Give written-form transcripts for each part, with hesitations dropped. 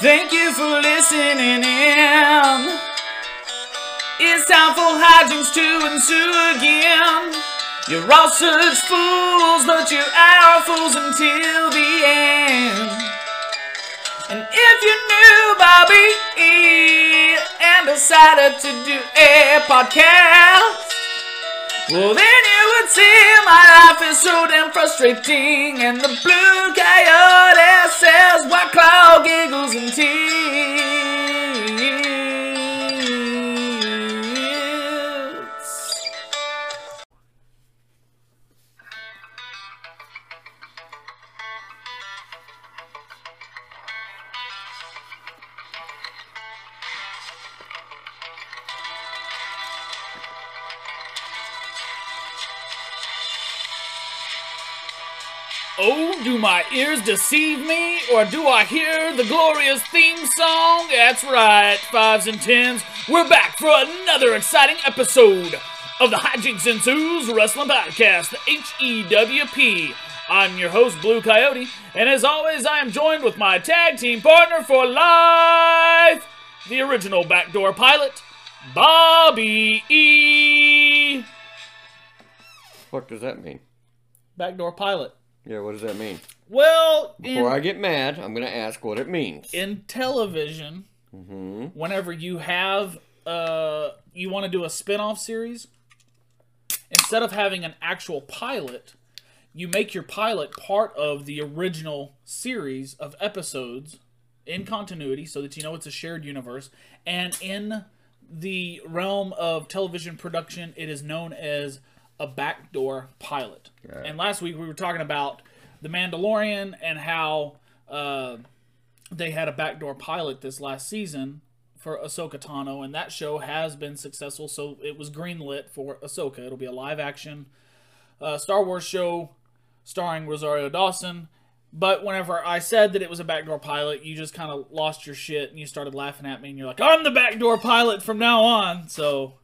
Thank you for listening in. It's time for hijinks to ensue again. You're all such fools, but you are fools until the end. And if you knew Bobby E and decided to do a podcast, well then you would see my life is so damn frustrating. And the blue coyote says white claw giggles and tears. Oh, do my ears deceive me, or do I hear the glorious theme song? That's right, 5s and 10s, we're back for another exciting episode of the Hijinks Ensues Wrestling Podcast, the HEWP. I'm your host, Blue Coyote, and as always, I am joined with my tag team partner for life, the original backdoor pilot, Bobby E. What does that mean? Backdoor pilot. Yeah, what does that mean? Well, before I get mad, I'm going to ask what it means. In television, whenever you have, you want to do a spin-off series, instead of having an actual pilot, you make your pilot part of the original series of episodes in continuity so that you know it's a shared universe. And in the realm of television production, it is known as a backdoor pilot. Right. And last week we were talking about The Mandalorian and how they had a backdoor pilot this last season for Ahsoka Tano, and that show has been successful, so it was greenlit for Ahsoka. It'll be a live-action Star Wars show starring Rosario Dawson. But whenever I said that it was a backdoor pilot, you just kind of lost your shit and you started laughing at me, and you're like, I'm the backdoor pilot from now on, so...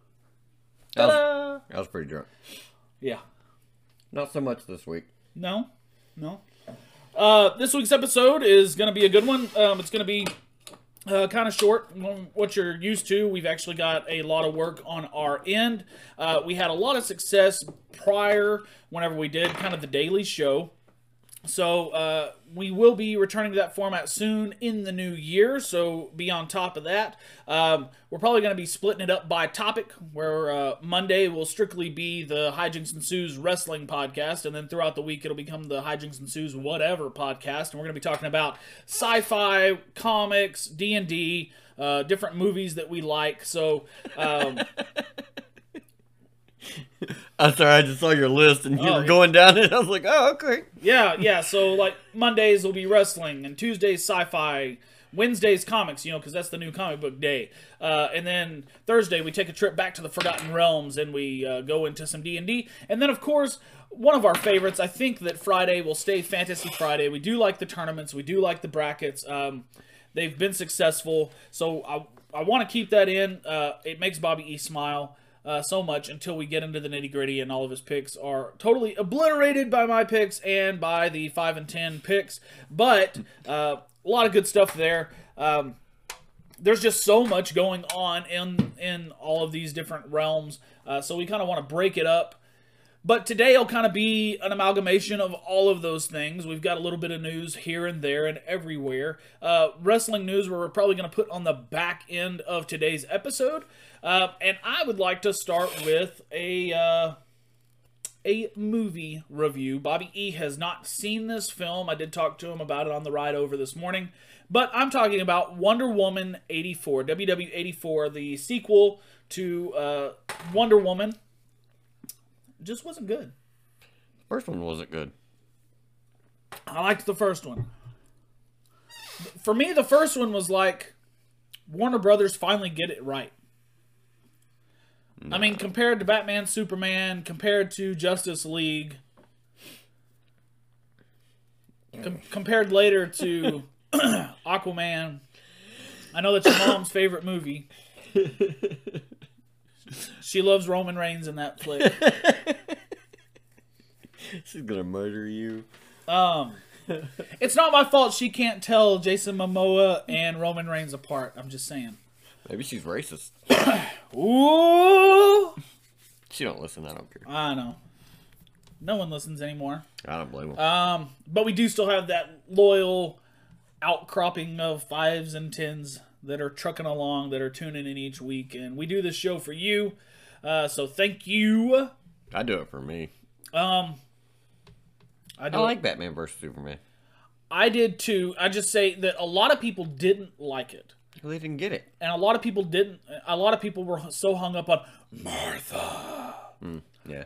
I was pretty drunk. Yeah. Not so much this week. No. This week's episode is going to be a good one. It's going to be kind of short, what you're used to. We've actually got a lot of work on our end. We had a lot of success prior, whenever we did kind of the daily show. So we will be returning to that format soon in the new year, so be on top of that. We're probably going to be splitting it up by topic, where Monday will strictly be the Hijinks Ensues Wrestling Podcast, and then throughout the week it'll become the Hijinks Ensues Whatever Podcast, and we're going to be talking about sci-fi, comics, D&D, different movies that we like, so... I'm sorry, I just saw your list and you were going down it. I was like, oh, okay. Yeah, so like Mondays will be wrestling, and Tuesdays sci-fi, Wednesdays comics, because that's the new comic book day. And then Thursday we take a trip back to the Forgotten Realms and we go into some D&D. And then, of course, one of our favorites, I think that Friday will stay Fantasy Friday. We do like the tournaments. We do like the brackets. They've been successful, so I want to keep that in. It makes Bobby E smile. So much until we get into the nitty-gritty and all of his picks are totally obliterated by my picks and by the 5 and 10 picks. But a lot of good stuff there. There's just so much going on in all of these different realms. So we kind of want to break it up. But today will kind of be an amalgamation of all of those things. We've got a little bit of news here and there and everywhere. Wrestling news we're probably going to put on the back end of today's episode. And I would like to start with a movie review. Bobby E has not seen this film. I did talk to him about it on the ride over this morning. But I'm talking about Wonder Woman 84, WW 84, the sequel to Wonder Woman. Just wasn't good. First one wasn't good. I liked the first one. For me, the first one was like Warner Brothers finally get it right. No. I mean, compared to Batman, Superman, compared to Justice League, compared later to Aquaman. I know that's your mom's favorite movie. She loves Roman Reigns in that flick. She's gonna murder you. It's not my fault she can't tell Jason Momoa and Roman Reigns apart. I'm just saying. Maybe she's racist. Ooh. She don't listen. I don't care. I know. No one listens anymore. I don't blame them. But we do still have that loyal outcropping of 5s and 10s that are trucking along, that are tuning in each week. And we do this show for you. So thank you. I do it for me. I like Batman vs. Superman. I did too. I just say that a lot of people didn't like it. Well, they didn't get it. And a lot of people didn't. A lot of people were so hung up on Martha. Yeah.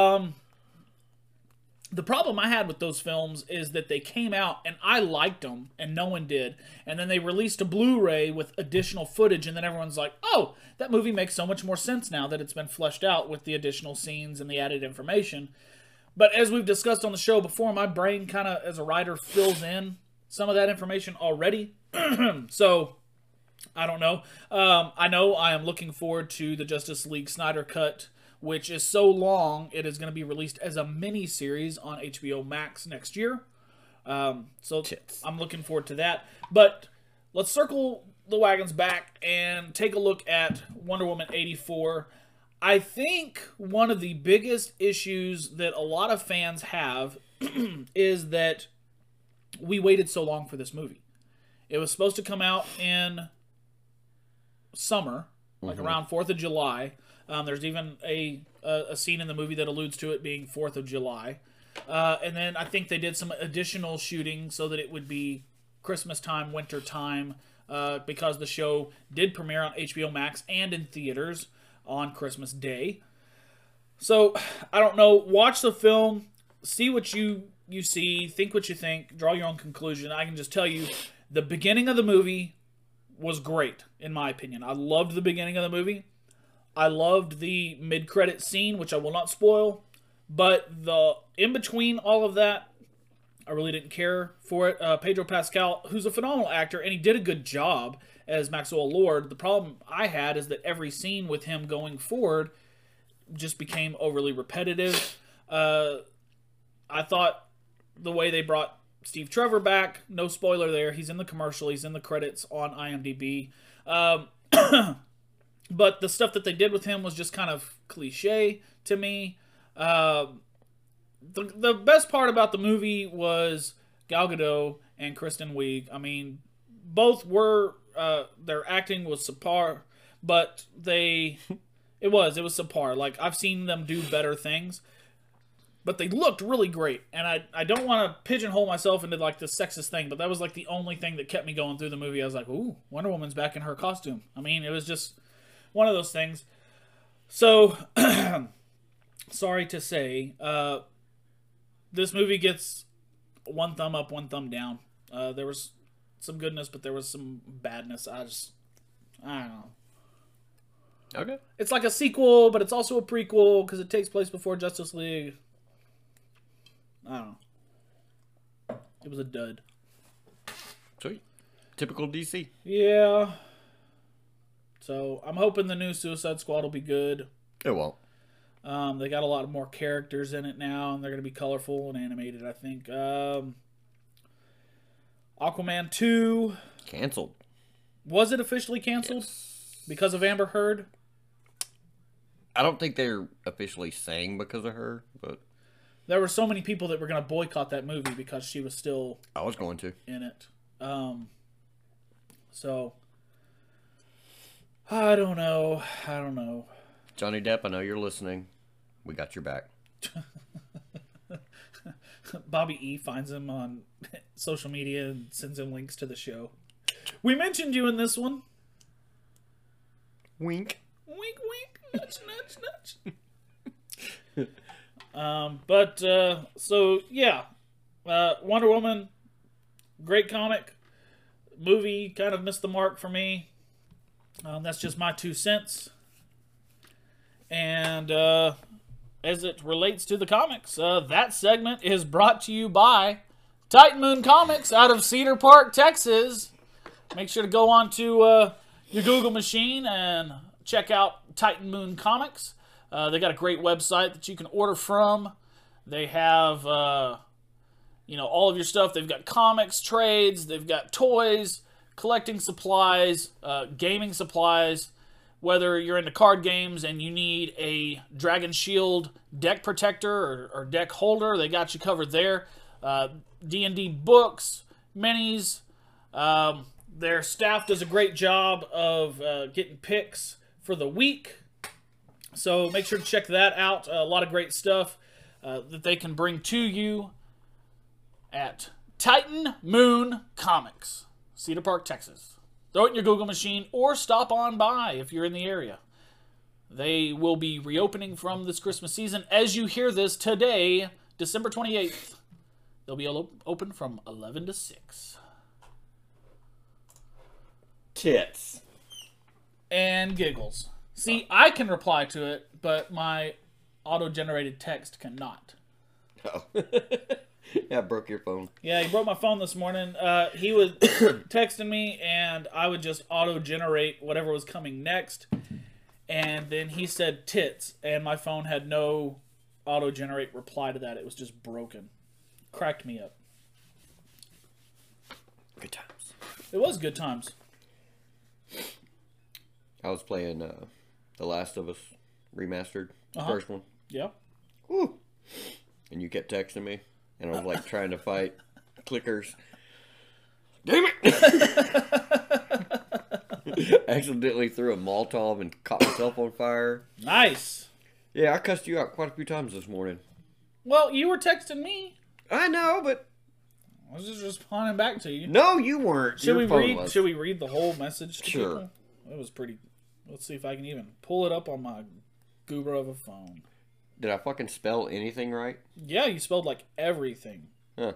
The problem I had with those films is that they came out and I liked them and no one did. And then they released a Blu-ray with additional footage and then everyone's like, oh, that movie makes so much more sense now that it's been fleshed out with the additional scenes and the added information. But as we've discussed on the show before, my brain kind of, as a writer, fills in some of that information already. So, I don't know. I know I am looking forward to the Justice League Snyder Cut, which is so long, it is going to be released as a mini-series on HBO Max next year. So I'm looking forward to that. But let's circle the wagons back and take a look at Wonder Woman 84. I think one of the biggest issues that a lot of fans have is that we waited so long for this movie. It was supposed to come out in summer, like around 4th of July. There's even a scene in the movie that alludes to it being 4th of July. And then I think they did some additional shooting so that it would be Christmas time, winter time, because the show did premiere on HBO Max and in theaters on Christmas Day. So, I don't know. Watch the film. See what you see. Think what you think. Draw your own conclusion. I can just tell you, the beginning of the movie was great, in my opinion. I loved the beginning of the movie. I loved the mid-credit scene, which I will not spoil. But the in-between all of that, I really didn't care for it. Pedro Pascal, who's a phenomenal actor, and he did a good job as Maxwell Lord. The problem I had is that every scene with him going forward just became overly repetitive. I thought the way they brought Steve Trevor back, no spoiler there, he's in the commercial, he's in the credits on IMDb. But the stuff that they did with him was just kind of cliche to me. The best part about the movie was Gal Gadot and Kristen Wiig. I mean, both were, their acting was subpar, but it was subpar. Like, I've seen them do better things, but they looked really great. And I don't want to pigeonhole myself into, like, the sexist thing, but that was, like, the only thing that kept me going through the movie. I was like, ooh, Wonder Woman's back in her costume. I mean, it was just one of those things. So, sorry to say, this movie gets one thumb up, one thumb down. There was some goodness, but there was some badness. I don't know. Okay. It's like a sequel, but it's also a prequel because it takes place before Justice League. I don't know. It was a dud. Sweet. Typical DC. Yeah. So, I'm hoping the new Suicide Squad will be good. It won't. They got a lot more characters in it now, and they're going to be colorful and animated, I think. Aquaman 2. Canceled. Was it officially canceled? Yes. Because of Amber Heard? I don't think they're officially saying because of her, but There were so many people that were going to boycott that movie because she was still I was going to. in it. So, I don't know. Johnny Depp, I know you're listening. We got your back. Bobby E finds him on social media and sends him links to the show. We mentioned you in this one. Wink. Wink, wink. Nudge, nudge, nudge. So, yeah. Wonder Woman, great comic. Movie kind of missed the mark for me. That's just my 2 cents. And as it relates to the comics, that segment is brought to you by Titan Moon Comics out of Cedar Park, Texas. Make sure to go on to your Google machine and check out Titan Moon Comics. They got a great website that you can order from. They have you know, all of your stuff. They've got comics, trades, they've got toys, collecting supplies, gaming supplies. Whether you're into card games and you need a Dragon Shield deck protector or deck holder, they got you covered there. D&D books, minis. Their staff does a great job of getting picks for the week. So make sure to check that out. A lot of great stuff that they can bring to you at Titan Moon Comics, Cedar Park, Texas. Throw it in your Google machine or stop on by if you're in the area. They will be reopening from this Christmas season. As you hear this today, December 28th, they'll be open from 11 to 6. Tits. And giggles. See, I can reply to it, but my auto-generated text cannot. Oh. Yeah, I broke your phone. Yeah, he broke my phone this morning. He was texting me, and I would just auto-generate whatever was coming next. And then he said tits, and my phone had no auto-generate reply to that. It was just broken. Cracked me up. Good times. It was good times. I was playing The Last of Us Remastered, the first one. Yeah. Woo. And you kept texting me, and I was like trying to fight clickers. Damn it! Accidentally threw a Molotov and caught myself on fire. Nice. Yeah, I cussed you out quite a few times this morning. Well, you were texting me. I know, but I was just responding back to you. no, you weren't. Should we read the whole message to Sure. people? It was pretty. Let's see if I can even pull it up on my goober of a phone. Did I fucking spell anything right? Yeah, you spelled like everything. Huh.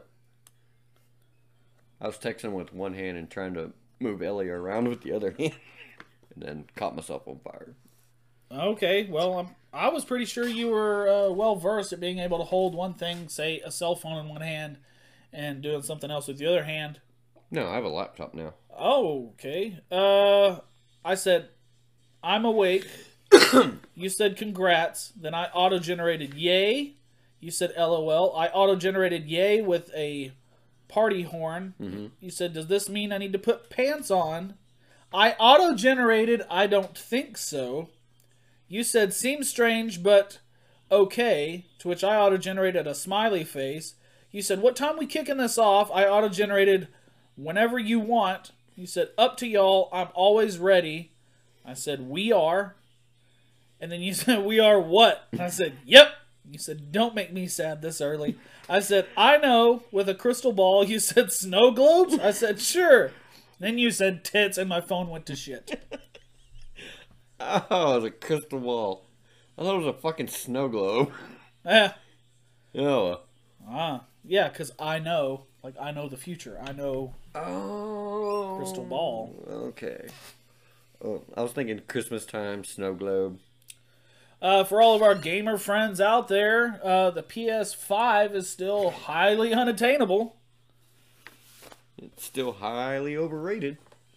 I was texting with one hand and trying to move Ellie around with the other hand, and then caught myself on fire. Okay, well, I was pretty sure you were well versed at being able to hold one thing, say a cell phone in one hand, and doing something else with the other hand. No, I have a laptop now. Oh, okay. I said, I'm awake. You said congrats. Then I auto-generated yay. You said LOL. I auto-generated yay with a party horn. Mm-hmm. You said, does this mean I need to put pants on? I auto-generated I don't think so. You said seems strange, but okay. To which I auto-generated a smiley face. You said, what time we kicking this off? I auto-generated whenever you want. You said, up to y'all. I'm always ready. I said, we are. And then you said, we are what? And I said, yep. You said, don't make me sad this early. I said, I know, with a crystal ball. You said, snow globes? I said, sure. Then you said tits, and my phone went to shit. Oh, it was a crystal ball. I thought it was a fucking snow globe. Yeah. Oh. Yeah, because I know. Like, I know the future. I know Oh. crystal ball. Okay. Oh, I was thinking Christmas time, snow globe. For all of our gamer friends out there, the PS5 is still highly unattainable. It's still highly overrated.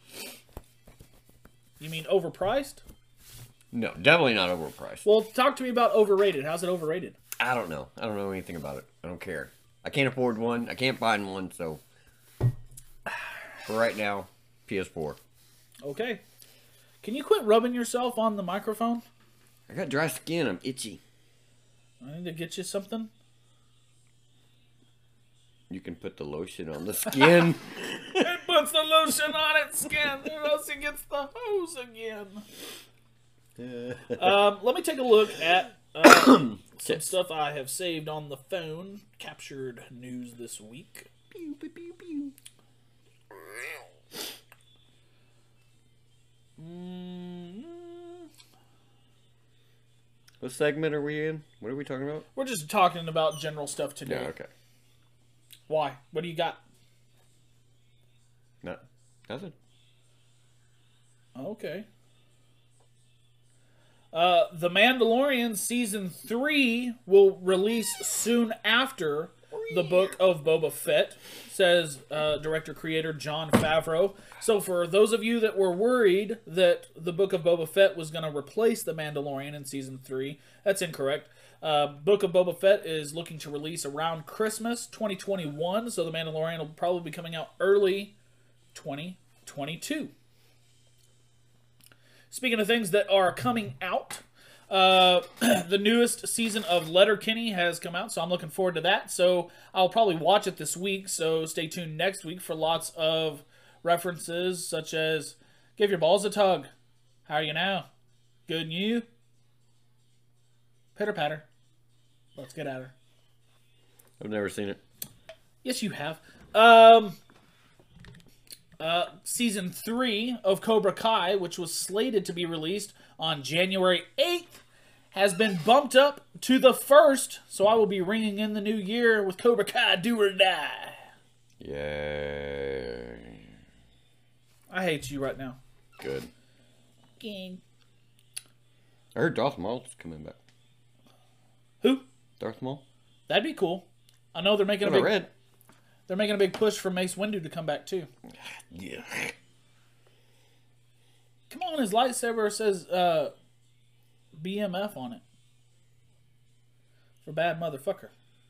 You mean overpriced? No, definitely not overpriced. Well, talk to me about overrated. How's it overrated? I don't know. I don't know anything about it. I don't care. I can't afford one. I can't find one, so for right now, PS4. Okay. Can you quit rubbing yourself on the microphone? I got dry skin. I'm itchy. I need to get you something. You can put the lotion on the skin. It puts the lotion on its skin, or else it gets the hose again. Let me take a look at some stuff I have saved on the phone. Captured news this week. Pew, pew, pew, pew. What segment are we in? What are we talking about? We're just talking about general stuff today. Yeah, okay. Why? What do you got? Nothing. Okay. The Mandalorian Season 3 will release soon after The Book of Boba Fett, says director-creator Jon Favreau. So for those of you that were worried that The Book of Boba Fett was going to replace The Mandalorian in Season 3, that's incorrect. Book of Boba Fett is looking to release around Christmas 2021, so The Mandalorian will probably be coming out early 2022. Speaking of things that are coming out, the newest season of Letterkenny has come out, so I'm looking forward to that. So I'll probably watch it this week, so stay tuned next week for lots of references, such as, give your balls a tug. How are you now? Good and you? Pitter patter. Let's get at her. I've never seen it. Yes, you have. Season 3 of Cobra Kai, which was slated to be released on January 8th, has been bumped up to the 1st, so I will be ringing in the new year with Cobra Kai Do or Die. Yay. I hate you right now. Good. Gang. I heard Darth Maul's coming back. Who? Darth Maul? That'd be cool. I know they're making they're making a big push for Mace Windu to come back too. Yeah. Come on, his lightsaber says BMF on it. For bad motherfucker.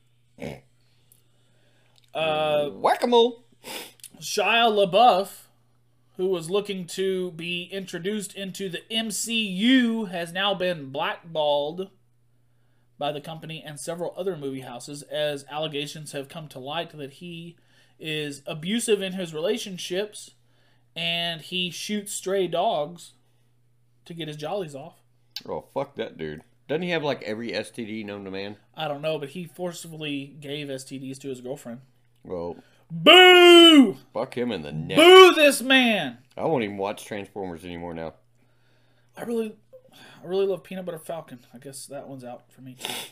Whack-a-mole. Shia LaBeouf, who was looking to be introduced into the MCU, has now been blackballed by the company and several other movie houses as allegations have come to light that he is abusive in his relationships and he shoots stray dogs to get his jollies off. Oh, fuck that dude. Doesn't he have like every STD known to man? I don't know, but he forcibly gave STDs to his girlfriend. Well, boo! Fuck him in the neck. Boo this man! I won't even watch Transformers anymore now. I really love Peanut Butter Falcon. I guess that one's out for me too.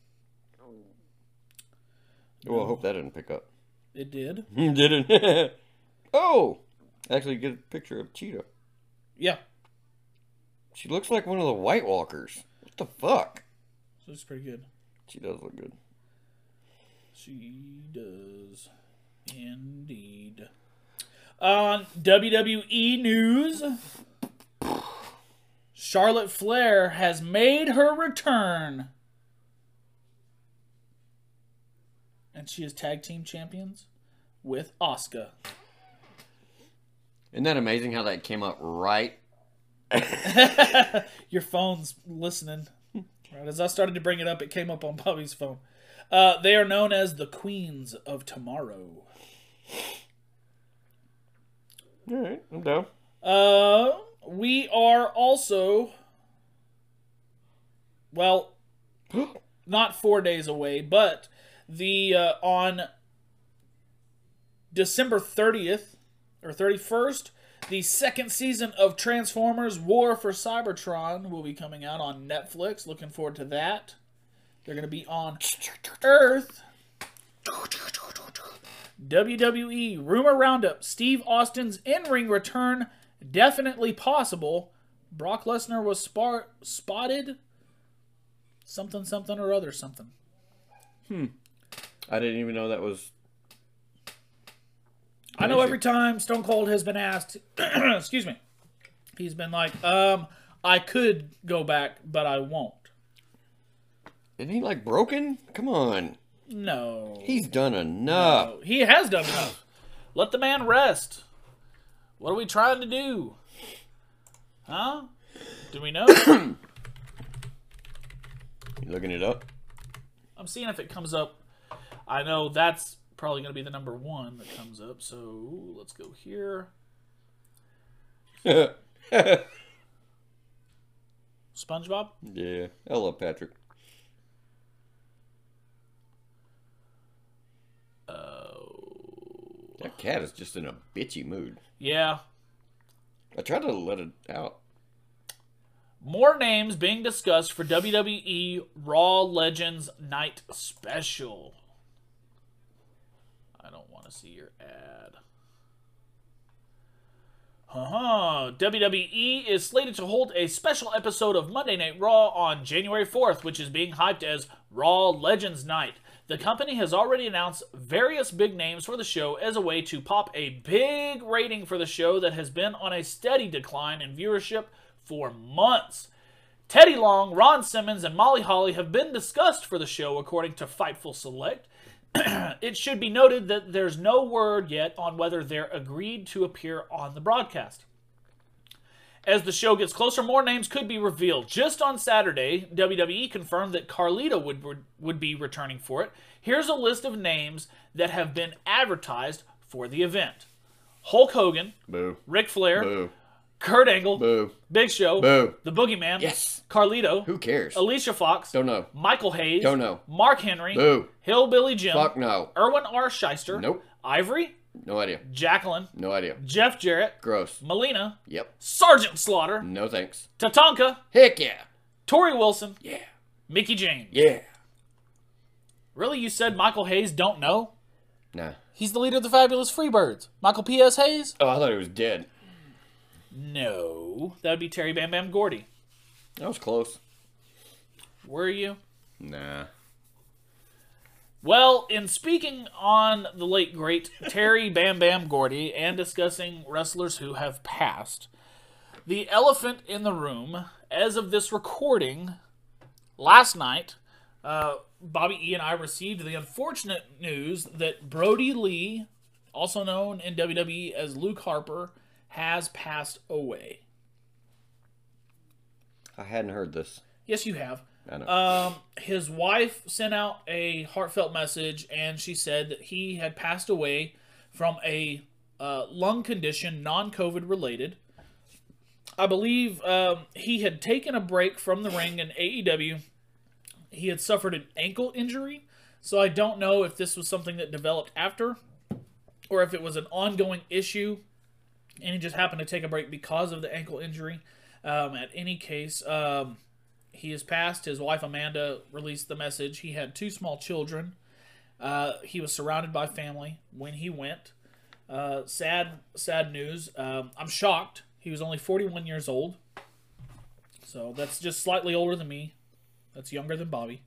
Well, I hope that didn't pick up. It did. Didn't. Oh! Actually, get a picture of Cheetah. Yeah. She looks like one of the White Walkers. What the fuck? So it's pretty good. She does look good. She does. Indeed. On WWE news, Charlotte Flair has made her return. And she is tag team champions with Asuka. Isn't that amazing how that came up right? Your phone's listening. Right as I started to bring it up, it came up on Bobby's phone. They are known as the Queens of Tomorrow. All right, I'm down. We are also, well, not 4 days away, but on December 30th or 31st, the second season of Transformers War for Cybertron will be coming out on Netflix. Looking forward to that. They're going to be on Earth. WWE Rumor Roundup. Steve Austin's in-ring return definitely possible. Brock Lesnar was spotted. Something or other something. I didn't even know that was... I know every time Stone Cold has been asked, excuse me, he's been like, I could go back, but I won't. Isn't he like broken? Come on. No. He's done enough. No. He has done enough. Let the man rest. What are we trying to do? Huh? Do we know? You looking it up? I'm seeing if it comes up. I know that's probably going to be the number one that comes up. So let's go here. SpongeBob? Yeah. I love Patrick. That cat is just in a bitchy mood. Yeah. I tried to let it out. More names being discussed for WWE Raw Legends Night Special. I don't want to see your ad. WWE is slated to hold a special episode of Monday Night Raw on January 4th, which is being hyped as Raw Legends Night. the company has already announced various big names for the show as a way to pop a big rating for the show that has been on a steady decline in viewership for months. Teddy Long, Ron Simmons, and Molly Holly have been discussed for the show, according to Fightful Select. It should be noted that there's no word yet on whether they're agreed to appear on the broadcast. As the show gets closer, more names could be revealed. Just on Saturday, WWE confirmed that Carlito would be returning for it. Here's a list of names that have been advertised for the event. Hulk Hogan, Boo. Ric Flair, Boo. Kurt Angle, Boo. Big Show, Boo. The Boogeyman, Yes. Carlito, Who cares? Alicia Fox, Don't know. Michael Hayes, Don't know. Mark Henry, Boo. Hillbilly Jim, Fuck no. Erwin R. Shyster, Nope. Ivory, No idea. Jacqueline, No idea. Jeff Jarrett, Gross. Melina, Yep. Sergeant Slaughter, No thanks. Tatanka, Heck yeah. Tori Wilson, Yeah. Mickey James. Yeah. Really, you said Michael Hayes don't know? Nah. He's the leader of the Fabulous Freebirds. Michael P.S. Hayes? Oh, I thought he was dead. No. That would be Terry Bam Bam Gordy. That was close. Were you? Nah. Well, in speaking on the late great Terry Bam Bam Gordy and discussing wrestlers who have passed, the elephant in the room, as of this recording, last night, Bobby E and I received the unfortunate news that Brody Lee, also known in WWE as Luke Harper, has passed away. I hadn't heard this. Yes, you have. I know. His wife sent out a heartfelt message, and she said that he had passed away from a lung condition, non-COVID related. I believe he had taken a break from the ring in AEW. He had suffered an ankle injury, so I don't know if this was something that developed after, or if it was an ongoing issue, and he just happened to take a break because of the ankle injury. At any case, he has passed. His wife Amanda released the message. He had 2 small children. He was surrounded by family when he went. Sad news. I'm shocked. He was only 41 years old. So that's just slightly older than me. That's younger than Bobby.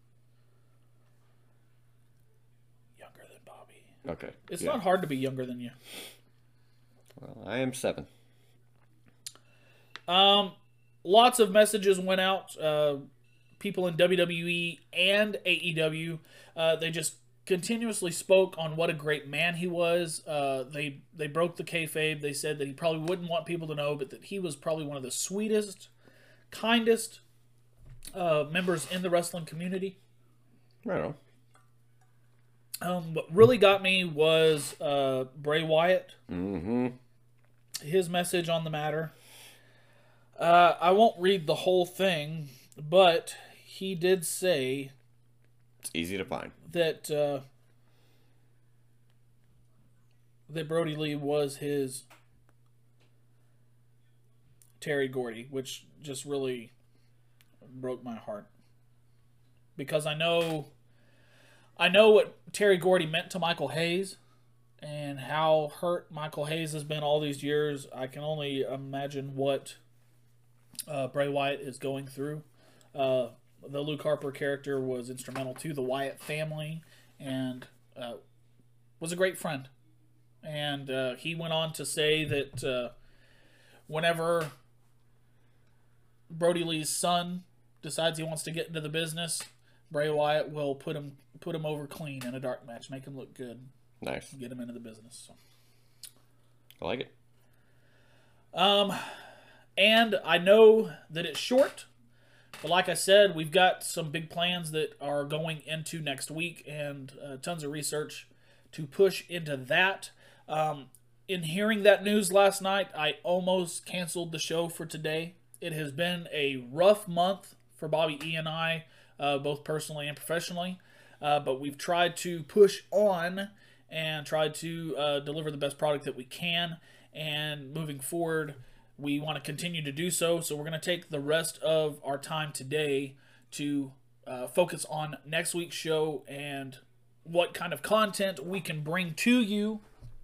Younger than Bobby. Okay. It's yeah. not hard to be younger than you. Well, I am 7. Lots of messages went out. People in WWE and AEW, they just continuously spoke on what a great man he was. They broke the kayfabe. They said that he probably wouldn't want people to know, but that he was probably one of the sweetest, kindest members in the wrestling community. Right on. What really got me was Bray Wyatt. Mm-hmm. His message on the matter. I won't read the whole thing, but he did say It's easy to find. that that Brody Lee was his Terry Gordy, which just really broke my heart, because I know what Terry Gordy meant to Michael Hayes and how hurt Michael Hayes has been all these years. I can only imagine what Bray Wyatt is going through. The Luke Harper character was instrumental to the Wyatt family and was a great friend. And he went on to say that whenever Brody Lee's son decides he wants to get into the business, Bray Wyatt will put him over clean in a dark match, make him look good, Nice. get him into the business. So. I like it. And I know that it's short, but like I said, we've got some big plans that are going into next week, and tons of research to push into that. In hearing that news last night, I almost canceled the show for today. It has been a rough month for Bobby E and I, both personally and professionally, but we've tried to push on and tried to deliver the best product that we can, and moving forward, we want to continue to do so. So we're going to take the rest of our time today to focus on next week's show and what kind of content we can bring to you.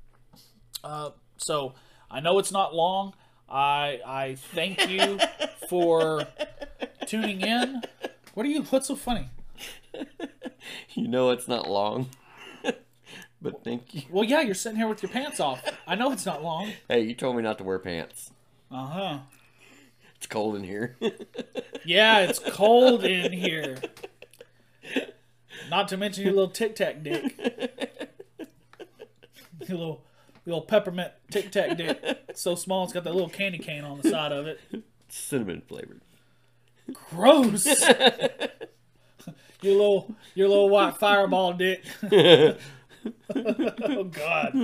So I know it's not long. I thank you for tuning in. What's so funny? You know it's not long. But thank you. Well, yeah, you're sitting here with your pants off. I know it's not long. Hey, you told me not to wear pants. Uh-huh. It's cold in here. Yeah, it's cold in here. Not to mention your little Tic Tac dick. Your little peppermint Tic Tac dick. It's so small, it's got that little candy cane on the side of it. Cinnamon flavored. Gross. Your little white fireball dick. Oh God.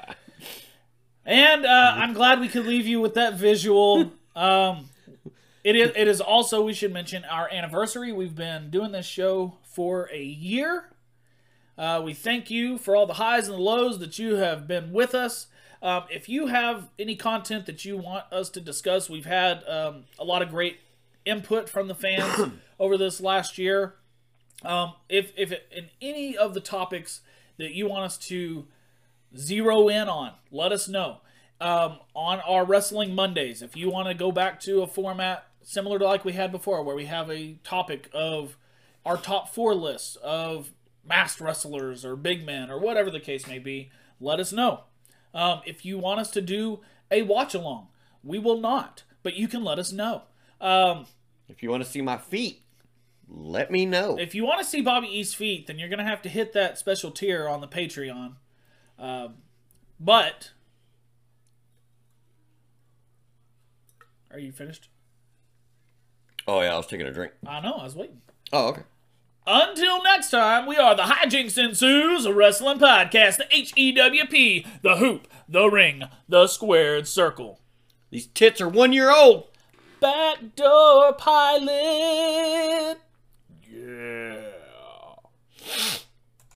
And I'm glad we could leave you with that visual. It is also, we should mention, our anniversary. We've been doing this show for a year. We thank you for all the highs and the lows that you have been with us. If you have any content that you want us to discuss, we've had a lot of great input from the fans over this last year. If in any of the topics that you want us to zero in on, let us know. On our Wrestling Mondays, if you want to go back to a format similar to like we had before, where we have a topic of our top 4 lists of masked wrestlers or big men or whatever the case may be, let us know. If you want us to do a watch along, we will not, but you can let us know. If you want to see my feet, let me know. If you want to see Bobby East's feet, then you're going to have to hit that special tier on the Patreon. But are you finished? Oh, yeah, I was taking a drink. I know, I was waiting. Oh, okay. Until next time, we are the Hijinks Ensues, a wrestling podcast, the HEWP, the Hoop, the Ring, the Squared Circle. These tits are 1 year old. Backdoor Pilot.